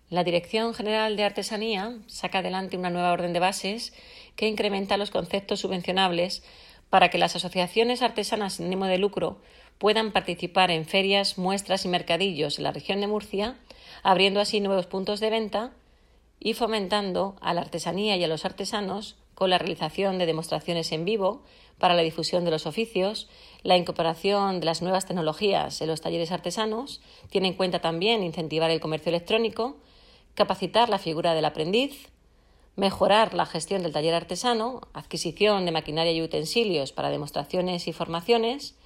La Dirección General de Artesanía saca adelante una nueva orden de bases que incrementa los conceptos subvencionables para que las asociaciones artesanas sin ánimo de lucro puedan participar en ferias, muestras y mercadillos en la región de Murcia, abriendo así nuevos puntos de venta y fomentando a la artesanía y a los artesanos con la realización de demostraciones en vivo para la difusión de los oficios, la incorporación de las nuevas tecnologías en los talleres artesanos, tiene en cuenta también incentivar el comercio electrónico, capacitar la figura del aprendiz, mejorar la gestión del taller artesano, adquisición de maquinaria y utensilios para demostraciones y formaciones,